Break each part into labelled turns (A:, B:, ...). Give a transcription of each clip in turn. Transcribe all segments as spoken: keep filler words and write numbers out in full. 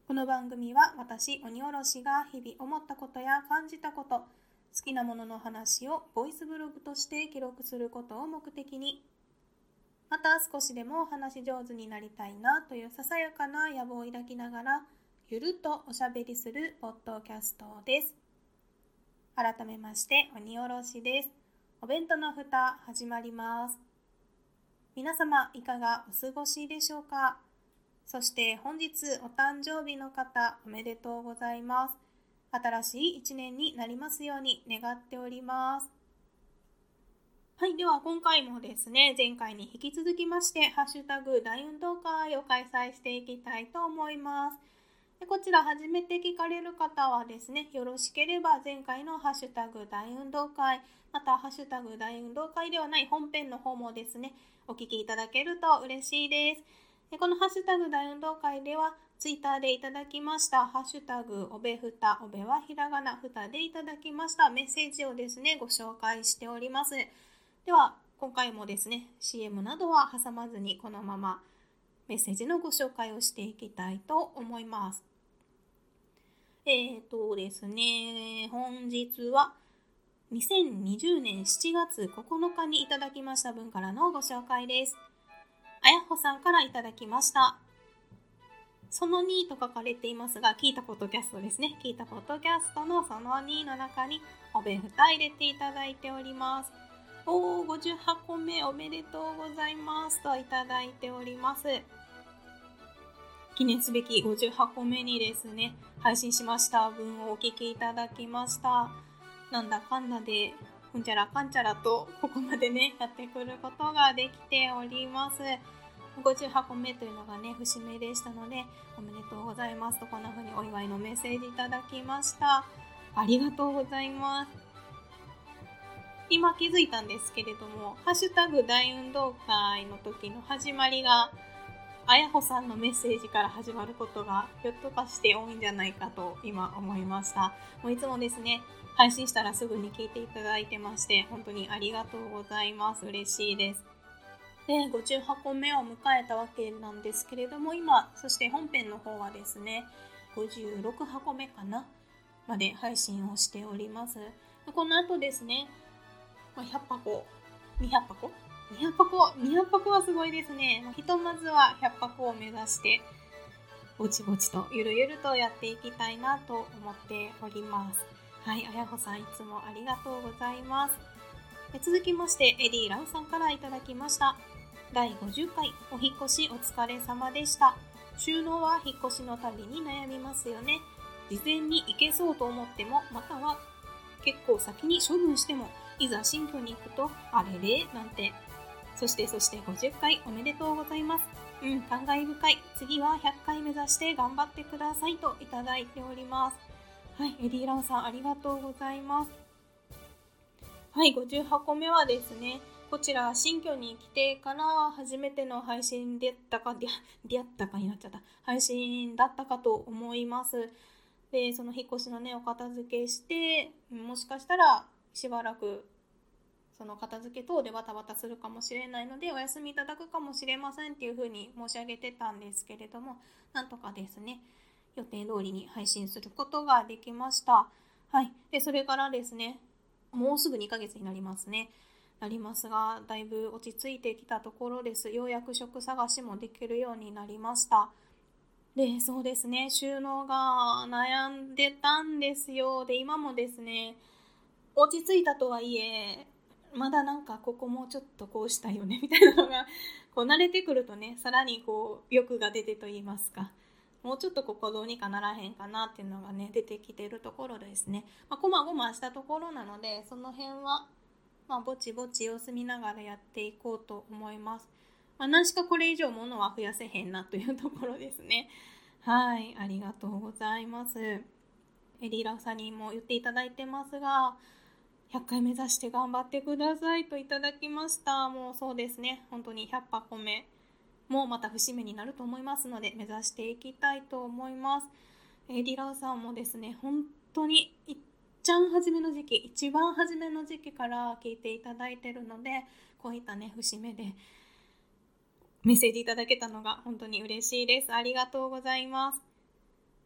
A: この番組は私、鬼おろしが日々思ったことや感じたこと、好きなものの話をボイスブログとして記録することを目的に、また少しでもお話上手になりたいなというささやかな野望を抱きながら、ゆるっとおしゃべりするポッドキャストです。改めまして、鬼おろしです。お弁当の蓋始まります。皆様いかがお過ごしでしょうか。そして本日お誕生日の方おめでとうございます。新しい一年になりますように願っております。はい、では今回もですね、前回に引き続きましてハッシュタグ大運動会を開催していきたいと思います。でこちら初めて聞かれる方はですね、よろしければ前回のハッシュタグ大運動会、またハッシュタグ大運動会ではない本編の方もですね、お聞きいただけると嬉しいです。でこのハッシュタグ大運動会ではツイッターでいただきましたハッシュタグおべふた、おべはひらがな、ふたでいただきましたメッセージをですね、ご紹介しております。では今回もですね、 シーエム などは挟まずにこのままメッセージのご紹介をしていきたいと思います。えーとですね、本日はにせんにじゅうねんしちがつここのかにいただきました分からのご紹介です。あやほさんからいただきました。そのにと書かれていますが、聞いたポッドキャストですね。聞いたポッドキャストのそのにの中におべふた入れていただいております。おー、ごじゅうはっこめおめでとうございますといただいております。記念すべきごじゅうはっこめにですね、配信しました分をお聞きいただきました。なんだかんだでうんちゃらかんちゃらとここまでねやってくることができております。ごじゅうはっこめというのがね節目でしたので、おめでとうございますとこんな風にお祝いのメッセージいただきました。ありがとうございます。今気づいたんですけれども、ハッシュタグ大運動会の時の始まりがあやほさんのメッセージから始まることがひょっとかして多いんじゃないかと今思いました。もういつもですね、配信したらすぐに聞いていただいてまして、本当にありがとうございます。嬉しいです。で、ごじゅうはっこめを迎えたわけなんですけれども、今、そして本編の方はですね、ごじゅうろくはこめかなまで配信をしております。この後ですね、ひゃっぱこ、にひゃっぱこにひゃっぱこ、にひゃっぱこはすごいですね。ひとまずはひゃっぱこを目指してぼちぼちとゆるゆるとやっていきたいなと思っております。はい、あやほさんいつもありがとうございます。続きましてエディ・ラウさんからいただきました。だいごじゅっかいお引越しお疲れ様でした。収納は引っ越しのたびに悩みますよね。事前に行けそうと思っても、または結構先に処分しても、いざ新居に行くとあれれなんて。そしてそしてごじゅっかいおめでとうございます。うん、感慨深い。次はひゃっかい目指して頑張ってくださいといただいております。はい、エディ・ランさんありがとうございます。はい、ごじゅうはっこめはですね、こちら新居に来てから初めての配信でったか、でやったかになっちゃった。配信だったかと思います。で、その引っ越しのね、お片付けして、もしかしたらしばらくその片付け等でバタバタするかもしれないのでお休みいただくかもしれませんっていうふうに申し上げてたんですけれども、なんとかですね予定通りに配信することができました。はい。でそれからですね、もうすぐにかげつになりますねなりますが、だいぶ落ち着いてきたところです。ようやく職探しもできるようになりました。でそうですね、収納が悩んでたんですよ。で今もですね、落ち着いたとはいえまだなんかここもちょっとこうしたいよねみたいなのがこう慣れてくるとね、さらにこう欲が出てと言いますか、もうちょっとここどうにかならへんかなっていうのがね出てきているところですね。まあ、こまごましたところなので、その辺はまあぼちぼち様子見ながらやっていこうと思います。まあ、何しかこれ以上物は増やせへんなというところですね。はい、ありがとうございます。エディ・ラウさんにも言っていただいてますが、ひゃっかい目指して頑張ってくださいといただきました。もうそうですね、本当にひゃっぱこめもまた節目になると思いますので、目指していきたいと思います。エディ・ラウさんもですね、本当にいっちゃん初めの時期、一番初めの時期から聞いていただいているので、こういったね節目でメッセージいただけたのが本当に嬉しいです。ありがとうございます。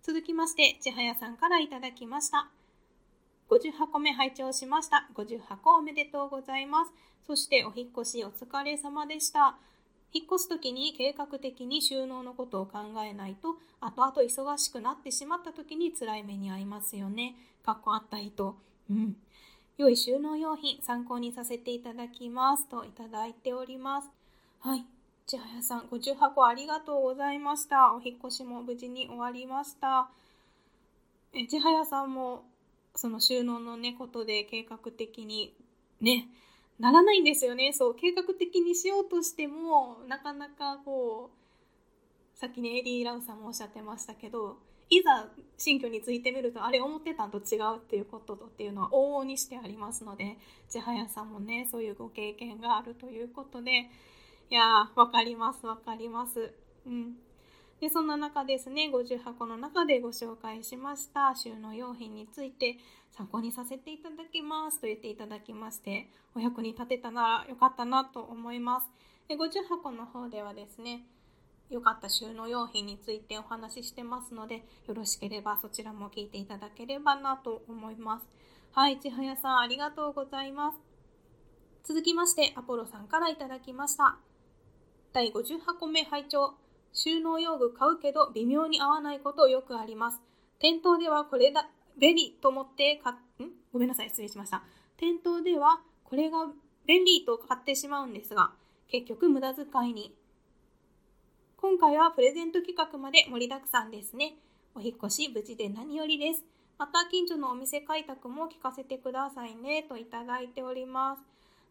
A: 続きまして、ちはやさんからいただきました。ごじゅうはこめ拝聴しました。ごじゅうはこおめでとうございます。そしてお引越しお疲れ様でした。引っ越すときに計画的に収納のことを考えないと、後々忙しくなってしまったときに辛い目に遭いますよね。かっこあった人。うん。良い収納用品参考にさせていただきますといただいております。はい。ちはやさん、ごじゅうはこありがとうございました。お引越しも無事に終わりました。えちはやさんもその収納のねことで計画的にねならないんですよね。そう計画的にしようとしてもなかなかこう、さっきねエディ・ラウさんもおっしゃってましたけど、いざ新居についてみるとあれ思ってたんと違うっていうこととっていうのは往々にしてありますので、ちはやさんもねそういうご経験があるということで、いやーわかりますわかります。うんでそんな中ですね、ごじゅうはこの中でご紹介しました収納用品について参考にさせていただきますと言っていただきまして、お役に立てたならよかったなと思います。でごじゅうはこの方ではですね、良かった収納用品についてお話ししてますので、よろしければそちらも聞いていただければなと思います。はい、ちはやさんありがとうございます。続きましてアポロさんからいただきました。だいごじゅうはこめ拝聴。収納用具買うけど微妙に合わないことよくあります。店頭ではこれだ便利と思って買っんごめんなさい失礼しました。店頭ではこれが便利と買ってしまうんですが、結局無駄遣いに。今回はプレゼント企画まで盛りだくさんですね。お引越し無事で何よりです。また近所のお店開拓も聞かせてくださいねといただいております。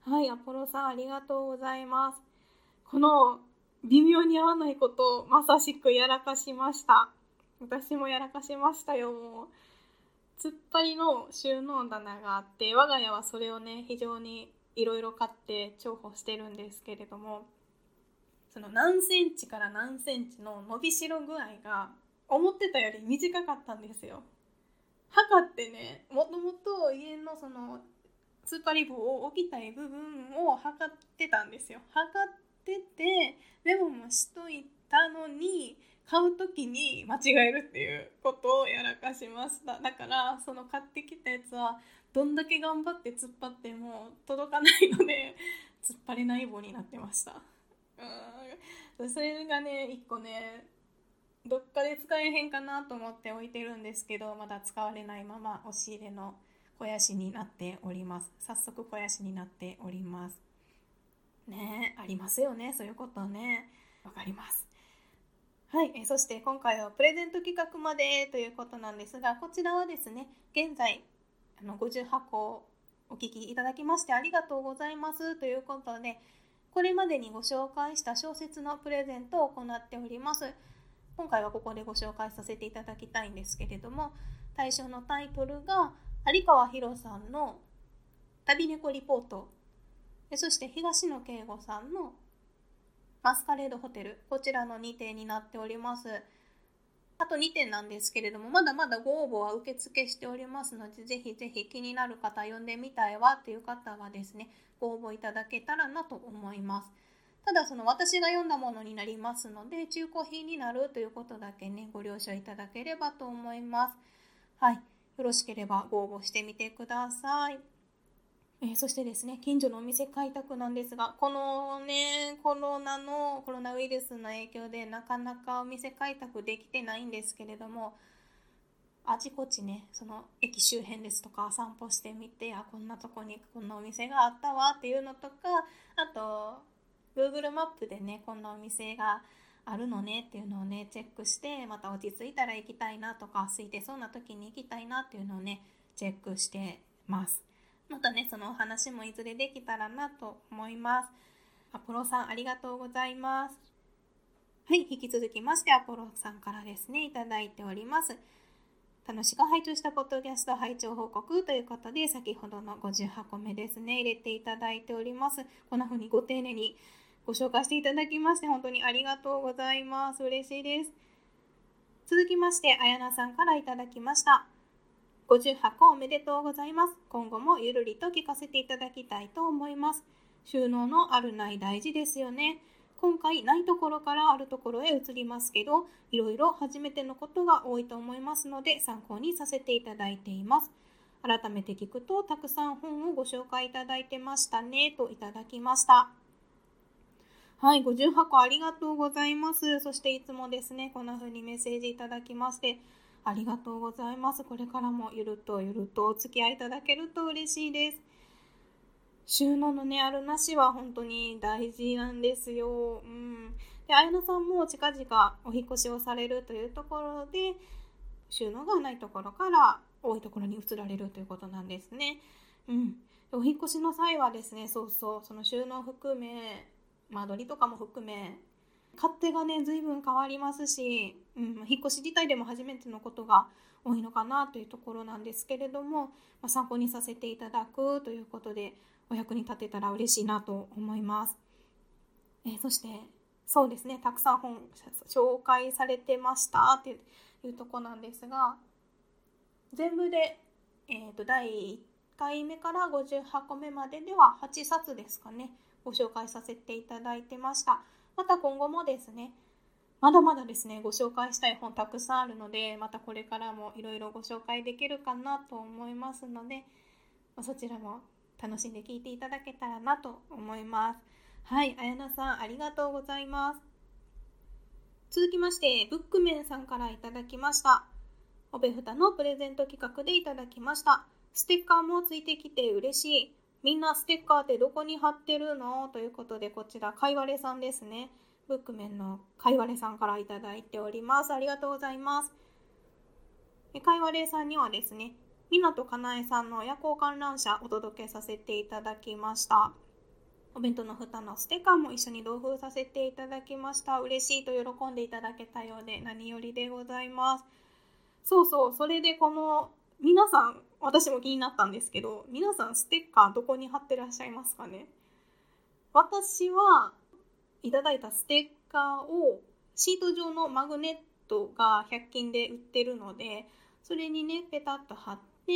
A: はい、アポロさんありがとうございます。この微妙に合わないことをまさしくやらかしました。私もやらかしましたよ。もう突っ張りの収納棚があって、我が家はそれをね非常にいろいろ買って重宝してるんですけれども、その何センチから何センチの伸びしろ具合が思ってたより短かったんですよ。測ってね、もともと家のその突っ張り棒を置きたい部分を測ってたんですよ。測っててメモもしといたのに、買う時に間違えるっていうことをやらかしました。だからその買ってきたやつはどんだけ頑張って突っ張っても届かないので、突っ張れない棒になってました。うーんそれがね一個ねどっかで使えへんかなと思って置いてるんですけど、まだ使われないまま押し入れの肥やしになっております。早速肥やしになっておりますね。ありますよね、そういうことね。わかります。はい、えそして今回はプレゼント企画までということなんですが、こちらはですね、現在あのごじゅうはこお聞きいただきましてありがとうございますということで、これまでにご紹介した小説のプレゼントを行っております。今回はここでご紹介させていただきたいんですけれども、対象のタイトルが有川博さんの旅猫リポート、そして東野圭吾さんのマスカレードホテル、こちらのにてんになっております。あとにてんなんですけれども、まだまだご応募は受付しておりますので、ぜひぜひ気になる方、読んでみたいわという方はですね、ご応募いただけたらなと思います。ただその私が読んだものになりますので、中古品になるということだけねご了承いただければと思います。はい、よろしければご応募してみてください。えー、そしてですね、近所のお店開拓なんですが、このねコロナのコロナウイルスの影響でなかなかお店開拓できてないんですけれども、あちこちね、その駅周辺ですとか散歩してみて、あこんなとこにこんなお店があったわっていうのとか、あとGoogle マップでねこんなお店があるのねっていうのをねチェックして、また落ち着いたら行きたいなとか、空いてそうな時に行きたいなっていうのをねチェックしてます。またねそのお話もいずれできたらなと思います。アポロさんありがとうございます。はい、引き続きましてアポロさんからですねいただいております。楽しく拝聴したポッドキャスト拝聴報告ということで、先ほどのごじゅうはこめですね入れていただいております。こんな風にご丁寧にご紹介していただきまして本当にありがとうございます。嬉しいです。続きましてあやなさんからいただきました。ごじゅうはこおめでとうございます。今後もゆるりと聞かせていただきたいと思います。収納のあるない大事ですよね。 今回ないところからあるところへ移りますけど、いろいろ初めてのことが多いと思いますので参考にさせていただいています。改めて聞くと、たくさん本をご紹介いただいてましたねといただきました。はい、ごじゅうはこありがとうございます。そしていつもですね、こんな風にメッセージいただきましてありがとうございます。これからもゆるとゆるとお付き合いいただけると嬉しいです。収納のね、あるなしは本当に大事なんですよ。うん。で、綾菜さんも近々お引越しをされるというところで、収納がないところから多いところに移られるということなんですね。うん。お引越しの際はですね、そうそう、その収納含め、間取りとかも含め、勝手がね、随分変わりますし、うん、引っ越し自体でも初めてのことが多いのかなというところなんですけれども、まあ、参考にさせていただくということで、お役に立てたら嬉しいなと思います。えー、そして、そうですね、たくさん本紹介されてましたっていうところなんですが、全部で、えーと、だいいっかいめからごじゅうはこめまででははちさつですかね、ご紹介させていただいてました。また今後もですね、まだまだですね、ご紹介したい本たくさんあるので、またこれからもいろいろご紹介できるかなと思いますので、そちらも楽しんで聞いていただけたらなと思います。はい、綾菜さんありがとうございます。続きまして、ブックメンさんからいただきました。おべふたのプレゼント企画でいただきました。ステッカーもついてきて嬉しい。みんなステッカーってどこに貼ってるのということで、こちらかいわれさんですね。ブックメンのかいわれさんからいただいております。ありがとうございます。かいわれさんにはですね、みなとかなえさんの夜行観覧車お届けさせていただきました。お弁当の蓋のステッカーも一緒に同封させていただきました。嬉しいと喜んでいただけたようで何よりでございます。そうそう、それでこの皆さん、私も気になったんですけど、皆さんステッカーどこに貼ってらっしゃいますかね。私はいただいたステッカーをシート状のマグネットがひゃく均で売ってるので、それにねペタッと貼って、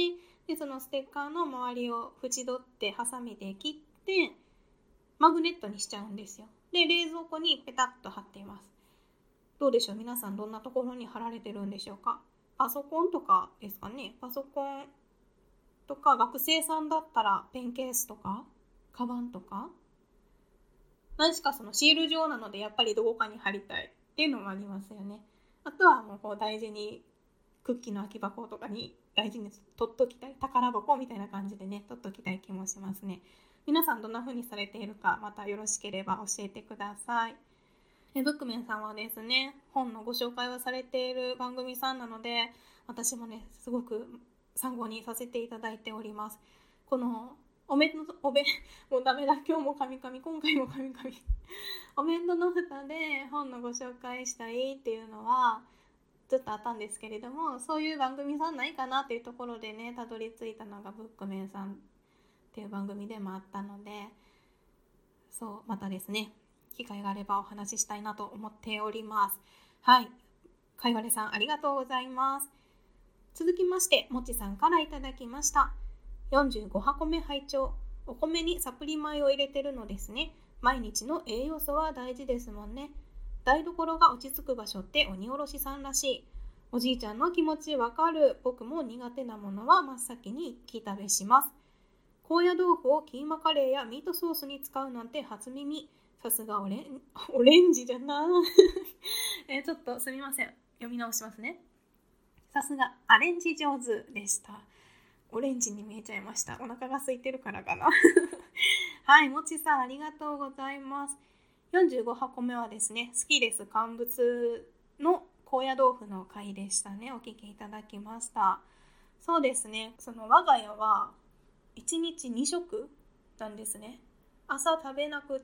A: でそのステッカーの周りを縁取ってハサミで切ってマグネットにしちゃうんですよ。で冷蔵庫にペタッと貼っています。どうでしょう、皆さんどんなところに貼られてるんでしょうか。パソコンとかですかね。パソコンとか、学生さんだったらペンケースとかカバンとか、何しかそのシール状なのでやっぱりどこかに貼りたいっていうのもありますよね。あとはもうこう大事にクッキーの空き箱とかに大事に取っときたい、宝箱みたいな感じでね取っときたい気もしますね。皆さんどんな風にされているか、またよろしければ教えてください。えブックメンさんはですね、本のご紹介をされている番組さんなので、私もねすごく参考にさせていただいております。このお弁当おべもうダメだ、今日もカミカミ、今回もカミカミお弁当の蓋で本のご紹介したいっていうのはずっとあったんですけれども、そういう番組さんないかなっていうところでねたどり着いたのがブックメンさんっていう番組でもあったので、そうまたですね機会があればお話ししたいなと思っております。はい、かいわれさんありがとうございます。続きましてもちさんからいただきました。よんじゅうごはこめ拝聴。お米にサプリ米を入れてるのですね。毎日の栄養素は大事ですもんね。台所が落ち着く場所って鬼おろしさんらしい。おじいちゃんの気持ちわかる。僕も苦手なものは真っ先に聞き食べします。高野豆腐をキーマカレーやミートソースに使うなんて初耳。さすがオレンオレンジじゃなえちょっとすみません、読み直しますね。さすがアレンジ上手でした。オレンジに見えちゃいました。お腹が空いてるからかなはい、もちさんありがとうございます。よんじゅうごはこめはですね、好きです乾物の高野豆腐の回でしたね。お聞きいただきました。そうですね、その我が家はいちにちに食なんですね。朝食べなくって、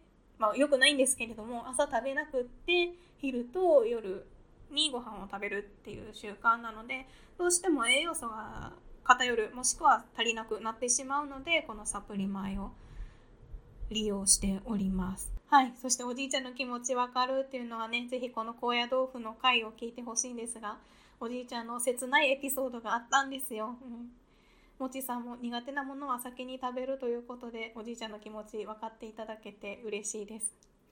A: まあよくないんですけれども、朝食べなくって昼と夜にご飯を食べるっていう習慣なので、どうしても栄養素が偏る、もしくは足りなくなってしまうので、このサプリ米を利用しております。はい、そしておじいちゃんの気持ちわかるっていうのはね、ぜひこの高野豆腐の回を聞いてほしいんですが、おじいちゃんの切ないエピソードがあったんですよ。うん、もちさんも苦手なものは先に食べるということで、おじいちゃんの気持ち分かっていただけて嬉しいです。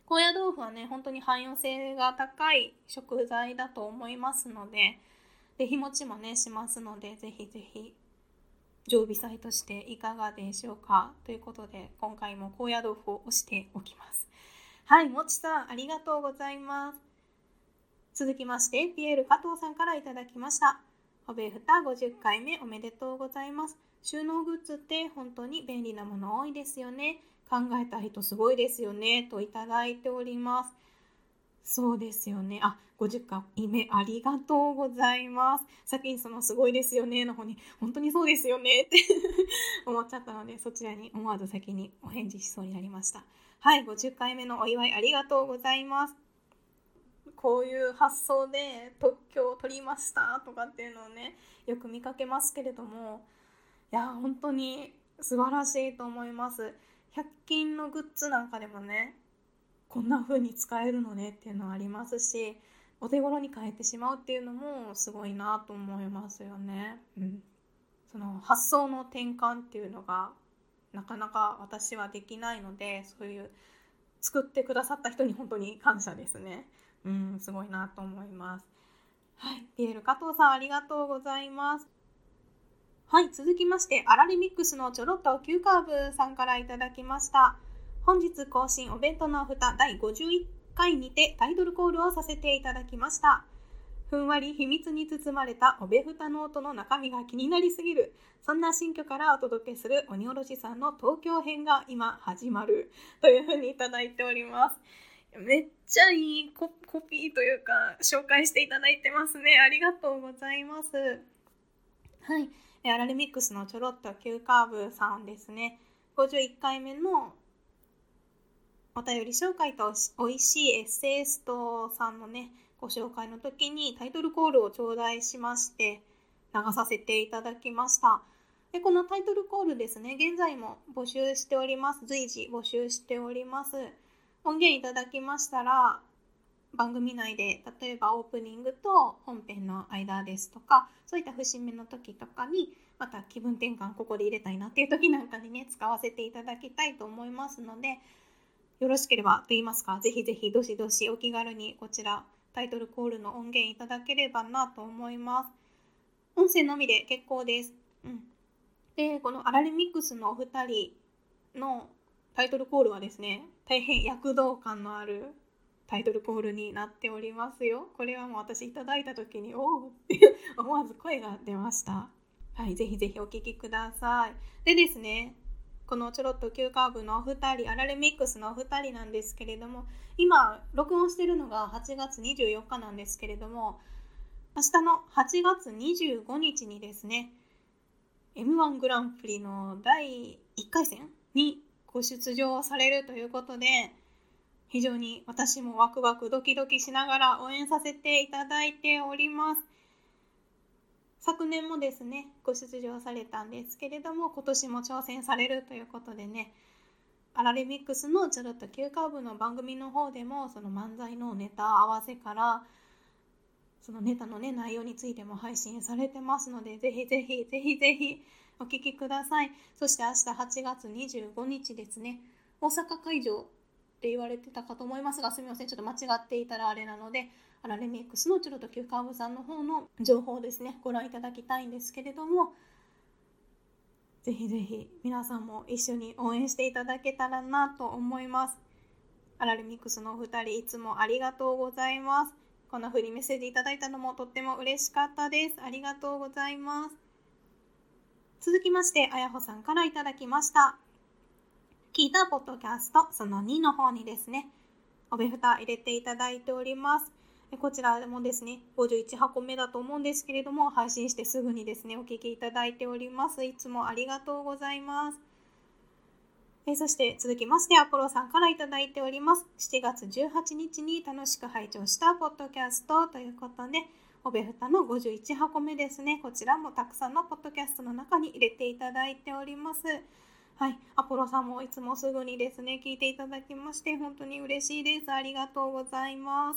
A: 高野豆腐はね、本当に汎用性が高い食材だと思いますので、で日持ちもねしますので、ぜひぜひ常備菜としていかがでしょうかということで、今回も高野豆腐を推しておきます。はい、もちさんありがとうございます。続きましてピエール加藤さんからいただきました。おべふたごじゅっかいめおめでとうございます。収納グッズって本当に便利なもの多いですよね。考えた人すごいですよねといただいております。そうですよね。あ、ごじゅっかいめありがとうございます。先にそのすごいですよねの方に本当にそうですよねって思っちゃったので、そちらに思わず先にお返事しそうになりました。はい、ごじゅっかいめのお祝いありがとうございます。こういう発想で特許を取りましたとかっていうのをね、よく見かけますけれども、いや本当に素晴らしいと思います。ひゃく均のグッズなんかでもね、こんな風に使えるのねっていうのはありますし、お手頃に買えてしまうっていうのもすごいなと思いますよね。うん、その発想の転換っていうのがなかなか私はできないので、そういう作ってくださった人に本当に感謝ですね。うん、すごいなと思います。はい、ピエール加藤さんありがとうございます。はい、続きましてアラレミックスのちょろっと急カーブさんからいただきました。本日更新お弁当のふただいごじゅういっかいにてタイトルコールをさせていただきました。ふんわり秘密に包まれたおべふたノートの中身が気になりすぎる、そんな新居からお届けする鬼おろしさんの東京編が今始まるというふうにいただいております。めっちゃいい コ, コピーというか紹介していただいてますね。ありがとうございます。はい、アラレミックスのちょろっと急カーブさんですね。ごじゅういっかいめのお便り紹介とおいしいエッセイストさんのねご紹介の時にタイトルコールを頂戴しまして流させていただきました。でこのタイトルコールですね、現在も募集しております。随時募集しております。音源いただきましたら番組内で、例えばオープニングと本編の間ですとか、そういった節目の時とかにまた気分転換ここで入れたいなっていう時なんかにね使わせていただきたいと思いますので、よろしければと言いますか、ぜひぜひどしどしお気軽にこちらタイトルコールの音源いただければなと思います。音声のみで結構です。うん、でこのアラレミックスのお二人のタイトルコールはですね、大変躍動感のあるタイトルコールになっておりますよ。これはもう私いただいた時におーって思わず声が出ました。はい、ぜひぜひお聞きください。でですね、このちょろっと急カーブのお二人、アラレミックスのお二人なんですけれども、今録音しているのがはちがつにじゅうよっかなんですけれども、明日のはちがつにじゅうごにちにですね、エムワン グランプリのだいいっかいせんにご出場されるということで、非常に私もワクワクドキドキしながら応援させていただいております。昨年もですねご出場されたんですけれども、今年も挑戦されるということでね、アラレミックスのちょろっと急カーブの番組の方でもその漫才のネタ合わせからそのネタのね内容についても配信されてますので、ぜひぜひぜひぜひお聞きください。そして明日はちがつにじゅうごにちですね、大阪会場って言われてたかと思いますが、すみません、ちょっと間違っていたらあれなので、アラレミックスのちょろっと急カーブさんの方の情報をですねご覧いただきたいんですけれども、ぜひぜひ皆さんも一緒に応援していただけたらなと思います。アラレミックスのお二人いつもありがとうございます。こんな風にメッセージいただいたのもとっても嬉しかったです。ありがとうございます。続きましてあやほさんからいただきました。聞いたポッドキャストそのにの方にですねおべふた入れていただいております。こちらもですねごじゅういちはこめだと思うんですけれども、配信してすぐにですねお聞きいただいております。いつもありがとうございます。えそして続きましてアポロさんからいただいております。しちがつじゅうはちにちに楽しく拝聴したポッドキャストということで、おべふたのごじゅういちはこめですね。こちらもたくさんのポッドキャストの中に入れていただいております。はい、アポロさんもいつもすぐにですね聞いていただきまして本当に嬉しいです。ありがとうございます。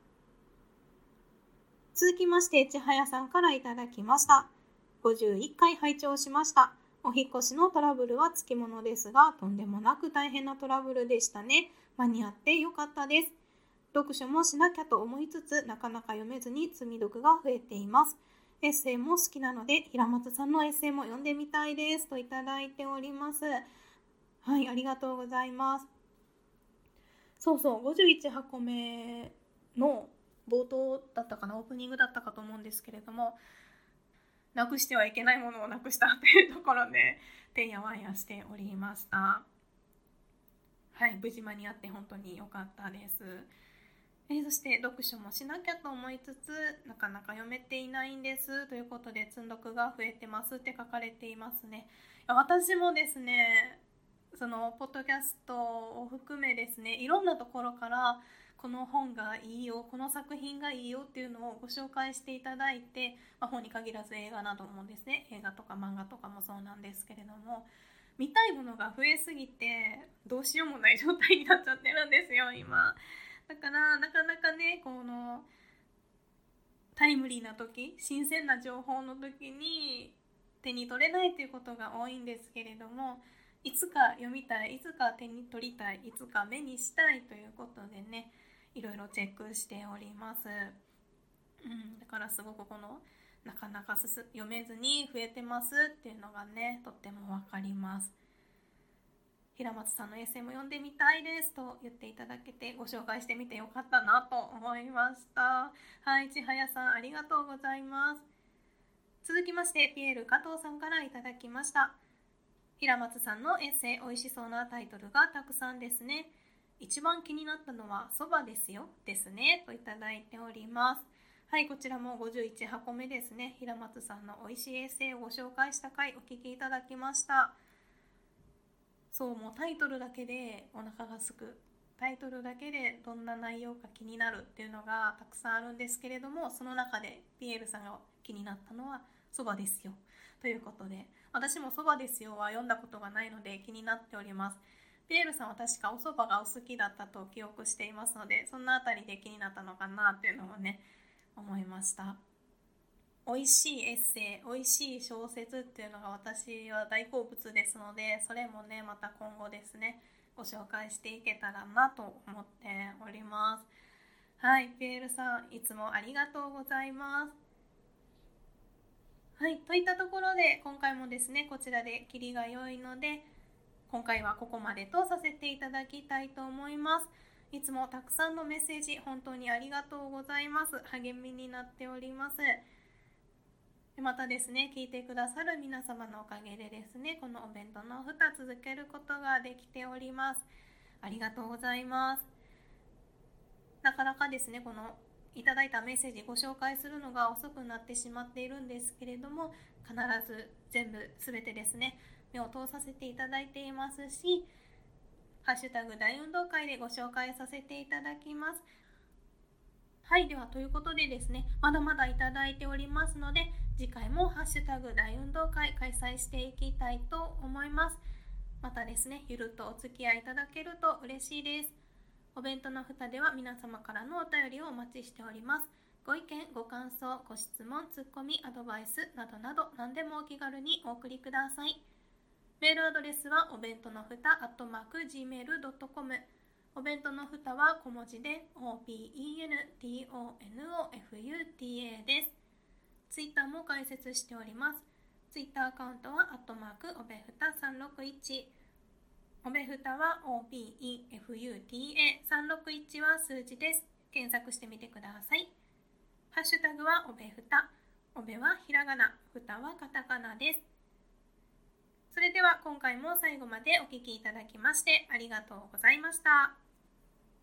A: 続きましてちはやさんからいただきました。ごじゅういっかい拝聴しました。お引越しのトラブルはつきものですが、とんでもなく大変なトラブルでしたね。 間に合ってよかったです。読書もしなきゃと思いつつ、なかなか読めずに積み読が増えています。エッセイも好きなので、平松さんのエッセイも読んでみたいですといただいております。はい、ありがとうございます。そうそう、ごじゅういち箱目の冒頭だったかな、オープニングだったかと思うんですけれども、なくしてはいけないものをなくしたというところで、てんやわんやしておりました。はい、無事間に合って本当に良かったです。えー、そして読書もしなきゃと思いつつ、なかなか読めていないんですということで、積読が増えてますって書かれていますね。私もですね、そのポッドキャストを含めですね、いろんなところからこの本がいいよ、この作品がいいよっていうのをご紹介していただいて、まあ、本に限らず映画などもですね、映画とか漫画とかもそうなんですけれども、見たいものが増えすぎてどうしようもない状態になっちゃってるんですよ今。だからなかなかね、このタイムリーな時、新鮮な情報の時に手に取れないということが多いんですけれども、いつか読みたい、いつか手に取りたい、いつか目にしたいということでね、いろいろチェックしております。うん、だからすごくこのなかなか読めずに増えてますっていうのがね、とってもわかります。平松さんのエッセイも読んでみたいですと言っていただけて、ご紹介してみてよかったなと思いました。はい、千早さんありがとうございます。続きましてピエール加藤さんからいただきました。平松さんのエッセイ、おいしそうなタイトルがたくさんですね。一番気になったのはそばですよですねといただいております。はい、こちらもごじゅういち箱目ですね。平松さんのおいしいエッセイをご紹介した回お聞きいただきました。そう、もうタイトルだけでお腹がすく、タイトルだけでどんな内容か気になるっていうのがたくさんあるんですけれども、その中でピエールさんが気になったのはそばですよということで、私もそばですよは読んだことがないので気になっております。ピエールさんは確かおそばがお好きだったと記憶していますので、そんなあたりで気になったのかなっていうのをね、思いました。美味しいエッセイ、美味しい小説っていうのが私は大好物ですので、それもねまた今後ですねご紹介していけたらなと思っております。はい、ピエールさんいつもありがとうございます。はい、といったところで今回もですねこちらで切りが良いので、今回はここまでとさせていただきたいと思います。いつもたくさんのメッセージ本当にありがとうございます。励みになっております。またですね、聞いてくださる皆様のおかげでですね、このお弁当の蓋続けることができております。ありがとうございます。なかなかですね、このいただいたメッセージご紹介するのが遅くなってしまっているんですけれども、必ず全部全てですね、目を通させていただいていますし、ハッシュタグ大運動会でご紹介させていただきます。はい、ではということでですね、まだまだいただいておりますので、次回もハッシュタグ大運動会開催していきたいと思います。またですね、ゆるっとお付き合いいただけると嬉しいです。お弁当の蓋では皆様からのお便りをお待ちしております。ご意見、ご感想、ご質問、ツッコミ、アドバイスなどなど何でもお気軽にお送りください。メールアドレスはお弁当のふた アットマーク ジーメールドットコム、 お弁当のふたは小文字で オーピーイーエヌティーオーエヌオーエフユーティーエー です。ツイッターも開設しております。ツイッターアカウントはアットマークおべふたさんろくいち、おべふたは オーピーイーエフユーティーエー、さんろくいちは数字です。検索してみてください。ハッシュタグはおべふた、おべはひらがな、ふたはカタカナです。それでは今回も最後までお聞きいただきましてありがとうございました。